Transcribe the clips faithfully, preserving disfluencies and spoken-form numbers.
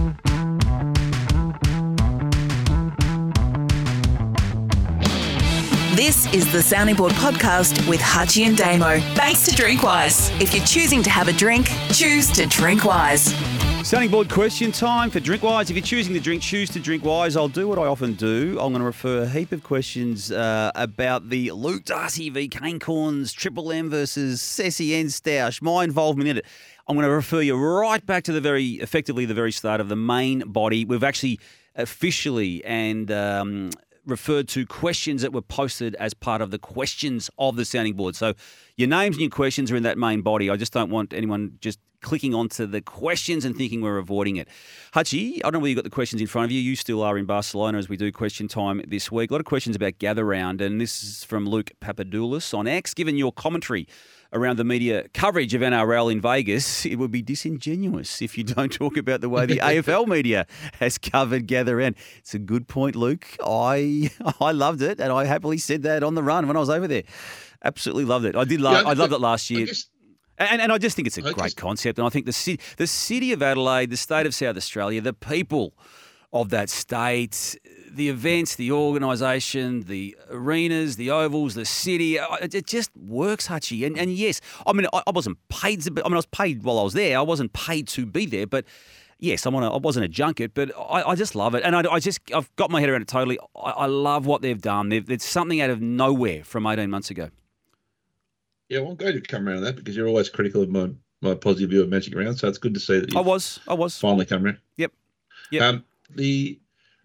This is the Sounding Board podcast with Hutchie and Damo. Thanks to Drinkwise. If you're choosing to have a drink, choose to drink wise. Sounding Board question time for Drinkwise. If you're choosing to drink, choose to drink wise. I'll do what I often do. I'm going to refer a heap of questions uh, about the Luke Darcy v Kane Corns, Triple M versus Ceci Enstausch, my involvement in it. I'm going to refer you right back to the very, effectively the very start of the main body. We've actually officially and um, referred to questions that were posted as part of the questions of the Sounding Board. So your names and your questions are in that main body. I just don't want anyone just clicking onto the questions and thinking we're avoiding it. Hutchie, I don't know whether you've got the questions in front of you. You still are in Barcelona as we do question time this week. A lot of questions about Gather Round, and this is from Luke Papadoulis on X. Given your commentary around the media coverage of N R L in Vegas, it would be disingenuous if you don't talk about the way the A F L media has covered Gather Round. It's a good point, Luke. I I loved it, and I happily said that on the run when I was over there. Absolutely loved it. I did love. Yeah, I loved it last year. And, and I just think it's a I great just, concept. And I think the city, the city of Adelaide, the state of South Australia, the people of that state, the events, the organisation, the arenas, the ovals, the city, it, it just works, Hutchie. And, and yes, I mean, I, I wasn't paid to be, I mean, I was paid while I was there. I wasn't paid to be there, but yes, I'm on a, I wasn't a junket, but I, I just love it. And I, I just, I've got my head around it totally. I, I love what they've done. They've, it's something out of nowhere from eighteen months ago. Yeah, well, I'm glad you've come around that because you're always critical of my, my positive view of Magic Round. So it's good to see that you I was, I was finally come around. Yep. Yep. Um, the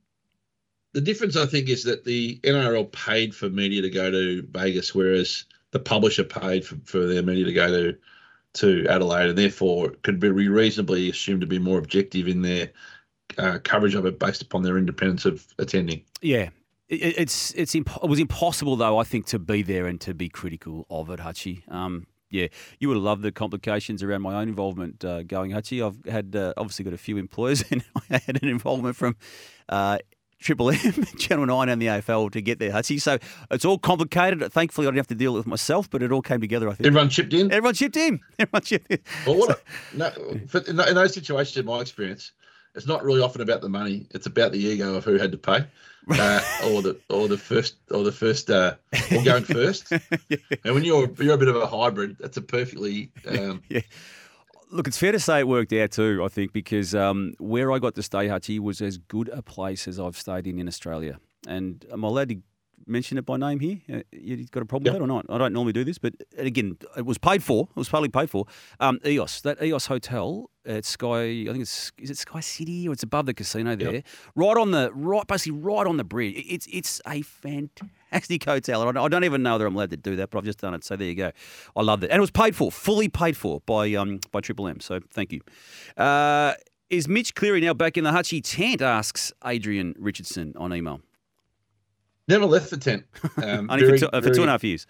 the difference, I think, is that the N R L paid for media to go to Vegas, whereas the publisher paid for, for their media to go to to Adelaide, and therefore could be reasonably assumed to be more objective in their uh, coverage of it based upon their independence of attending. Yeah. It's it's imp- it was impossible though, I think, to be there and to be critical of it, Hutchie. Um, yeah, you would have loved the complications around my own involvement uh, going, Hutchie. I've had uh, obviously got a few employers, and I had an involvement from uh, Triple M, Channel Nine, and the A F L to get there, Hutchie. So it's all complicated. Thankfully, I didn't have to deal with it myself, but it all came together. I think everyone chipped in. Everyone chipped in. Everyone chipped in. Well, what? So, a, no, for, in those situations, in my experience, it's not really often about the money. It's about the ego of who had to pay. Uh, or the or the first or the first uh, or going first, yeah. And when you're you're a bit of a hybrid, that's a perfectly um... yeah. Look, it's fair to say it worked out too. I think because um, where I got to stay, Hutchie, was as good a place as I've stayed in in Australia. And am I allowed to mention it by name here? Uh, you got a problem yep. with that or not? I don't normally do this, but again, it was paid for. It was partly paid for. Um, E O S, that E O S hotel at Sky, I think it's is it Sky City or it's above the casino there, yep. right on the right, basically right on the bridge. It's it's a fantastic hotel. I don't, I don't even know that I'm allowed to do that, but I've just done it. So there you go. I loved it, and it was paid for, fully paid for by um by Triple M. So thank you. Uh, is Mitch Cleary now back in the Hutchie tent? Asks Adrian Richardson on email. Never left the tent. Um, Only very, for, two, very, for two and a half years.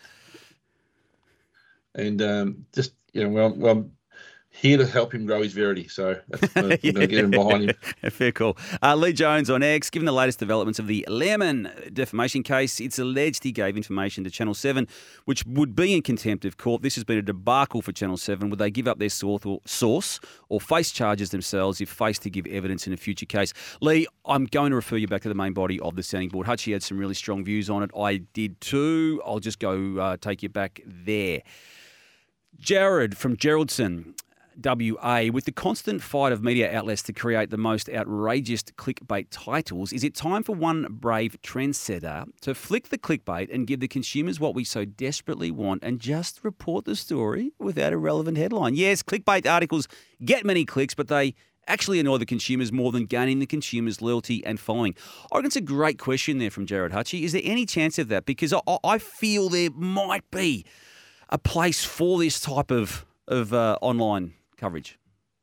And um, just, you know, well, well, I'm here to help him grow his Verity. So that's, I'm yeah. going to get him behind him. Fair call. Uh, Lee Jones on X. Given the latest developments of the Lemon defamation case, it's alleged he gave information to Channel seven, which would be in contempt of court. This has been a debacle for Channel seven. Would they give up their source or face charges themselves if faced to give evidence in a future case? Lee, I'm going to refer you back to the main body of the Sounding Board. Hutchie had some really strong views on it. I did too. I'll just go uh, take you back there. Jared from Geraldton, W A, with the constant fight of media outlets to create the most outrageous clickbait titles, is it time for one brave trendsetter to flick the clickbait and give the consumers what we so desperately want and just report the story without a relevant headline? Yes, clickbait articles get many clicks, but they actually annoy the consumers more than gaining the consumers' loyalty and following. I reckon it's a great question there from Jared Hutchie. Is there any chance of that? Because I, I feel there might be a place for this type of, of uh, online coverage.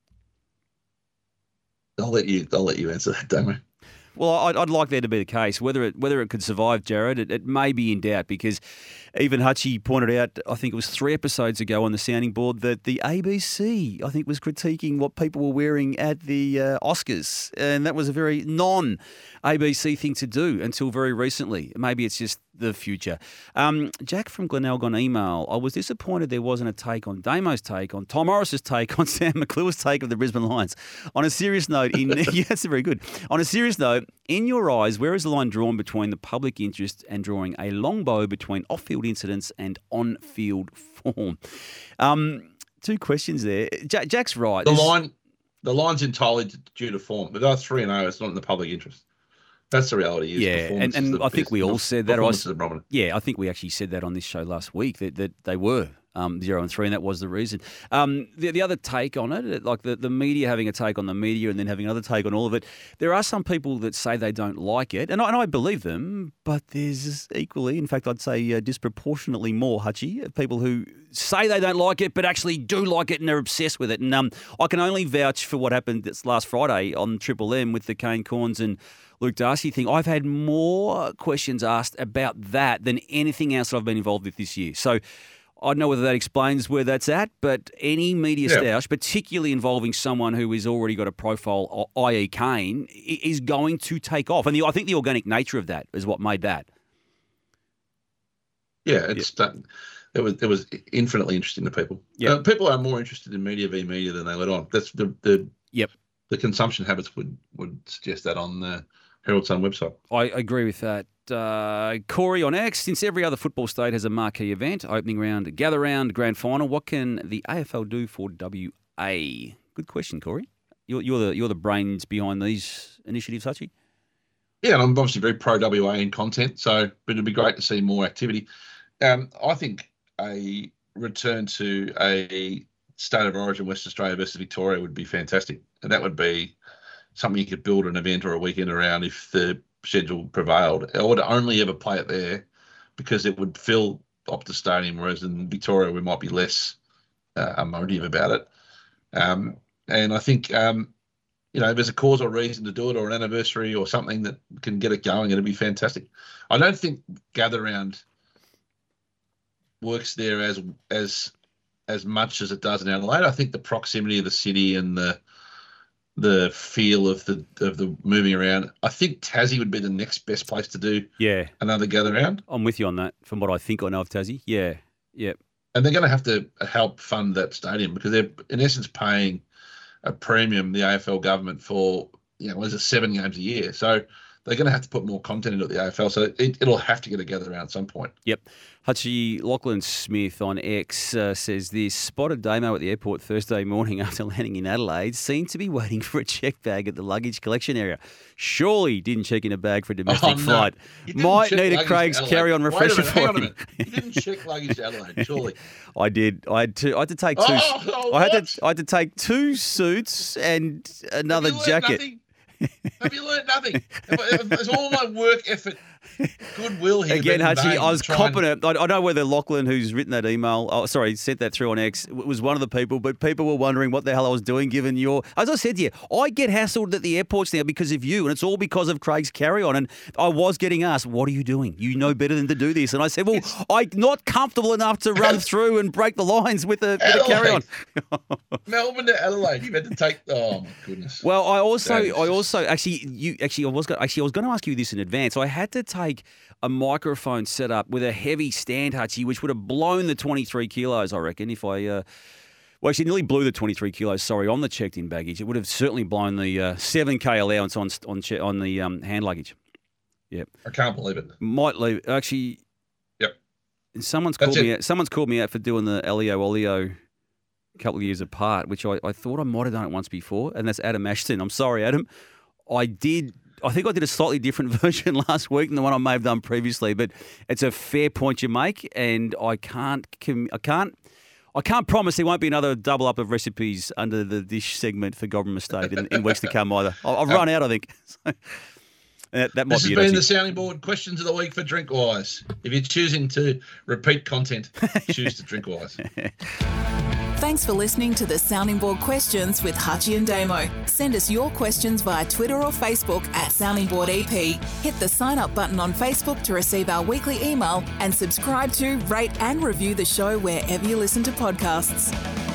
I'll let you. I'll let you answer that, Damo. Well, I'd, I'd like there to be the case. Whether it whether it could survive, Jared, it, it may be in doubt because even Hutchie pointed out, I think it was three episodes ago on the sounding board, that the A B C, I think, was critiquing what people were wearing at the uh, Oscars. And that was a very non-A B C thing to do until very recently. Maybe it's just the future. Um, Jack from Glenelg on email, I was disappointed there wasn't a take on Damo's take, on Tom Morris's take, on Sam McClure's take of the Brisbane Lions. On a serious note, in yeah, that's very good. On a serious note, in your eyes, where is the line drawn between the public interest and drawing a long bow between off-field incidents and on-field form? Um, two questions there. Jack, Jack's right. The This- line, the line's entirely due to form. But they're three and zero. It's not in the public interest. That's the reality. Is Yeah, and, performance is and the I think best- we all said that. Or I, performance is the prominent. yeah, I think we actually said that on this show last week, that, that they were um, zero and three, and that was the reason. Um, the, the other take on it, like the, the media having a take on the media and then having another take on all of it, there are some people that say they don't like it, and I, and I believe them, but there's equally, in fact, I'd say uh, disproportionately more, Hutchie, of people who say they don't like it but actually do like it and they're obsessed with it. And um, I can only vouch for what happened this last Friday on Triple M with the Kane Corns and Luke Darcy thing. I've had more questions asked about that than anything else that I've been involved with this year. So I don't know whether that explains where that's at, but any media Yeah. stoush, particularly involving someone who has already got a profile, that is. Kane, i- is going to take off. And the, I think the organic nature of that is what made that. Yeah, it's that. It was it was infinitely interesting to people. Yeah. Uh, people are more interested in media v media than they let on. That's the the Yep. the consumption habits would would suggest that on the Herald Sun website. I agree with that. Uh, Corey on X, since every other football state has a marquee event, opening round, gather round, grand final, what can the A F L do for W A? Good question, Corey. You're, you're the you're the brains behind these initiatives, Hutchie. Yeah, and I'm obviously very pro W A in content, so but it'd be great to see more activity. Um, I think a return to a state of origin, West Australia versus Victoria, would be fantastic, and that would be something you could build an event or a weekend around if the schedule prevailed. I would only ever play it there because it would fill Optus Stadium, whereas in Victoria we might be less uh, emotive about it. Um, and I think, um, you know, if there's a cause or reason to do it, or an anniversary or something that can get it going, it'd be fantastic. I don't think gather round works there as as as much as it does in Adelaide. I think the proximity of the city and the the feel of the of the moving around. I think Tassie would be the next best place to do Yeah, another gather round. I'm with you on that. From what I think I know of Tassie, yeah, yeah, And they're going to have to help fund that stadium because they're in essence paying a premium, the A F L government, for, you know, what is it, seven games a year. So they're going to have to put more content into the A F L. So it, it'll have to get a gather round at some point. Yep. Hutchie Lachlan Smith on X uh, says this: spotted Damo at the airport Thursday morning after landing in Adelaide. Seemed to be waiting for a check bag at the luggage collection area. Surely didn't check in a bag for a domestic Oh, no. flight. You didn't Might check need a luggage Craig's to Adelaide. carry-on Wait a refresher minute, hang for on a him. minute. You didn't check luggage to Adelaide, surely. I did. I had to. I had to take two. Oh, oh, I had what? to. I had to take two suits and another Have you learned jacket. nothing? Have you learned nothing? It's all my work effort, goodwill here. Again, been in Hutchie, vain I was to try and- confident. I, I know whether Lachlan, who's written that email, oh, sorry, sent that through on X, w- was one of the people, but people were wondering what the hell I was doing given your... As I said to you, I get hassled at the airports now because of you, and it's all because of Craig's carry-on. And I was getting asked, what are you doing? You know better than to do this. And I said, well, I'm not comfortable enough to run through and break the lines with a, with a carry-on. Melbourne to Adelaide. You had to take. Oh my goodness. Well, I also, That is I also actually, you actually, I was going, actually, I was going to ask you this in advance. I had to take a microphone set up with a heavy stand, Hutchie, which would have blown the twenty-three kilos, I reckon, if I. Uh, well, actually, nearly blew the twenty-three kilos. Sorry, on the checked-in baggage, it would have certainly blown the uh, seven k allowance on on che- on the um, hand luggage. Yep, I can't believe it. might leave. Actually, Yep. and someone's That's called me. it. Out, someone's called me out for doing the Elio Olio a couple of years apart, which I, I thought I might have done it once before, and that's Adam Ashton. I'm sorry, Adam. I did. I think I did a slightly different version last week than the one I may have done previously, but it's a fair point you make, and I can't. Com- I can't. I can't promise there won't be another double up of recipes under the dish segment for Government Estate in, in weeks to come either. I'll, I'll run out, I think. So, that, that might This has be been it. the actually. sounding board questions of the week for Drinkwise. If you're choosing to repeat content, choose to Drinkwise. Thanks for listening to the Sounding Board Questions with Hutchie and Damo. Send us your questions via Twitter or Facebook at Sounding Board E P. Hit the sign up button on Facebook to receive our weekly email and subscribe to, rate and review the show wherever you listen to podcasts.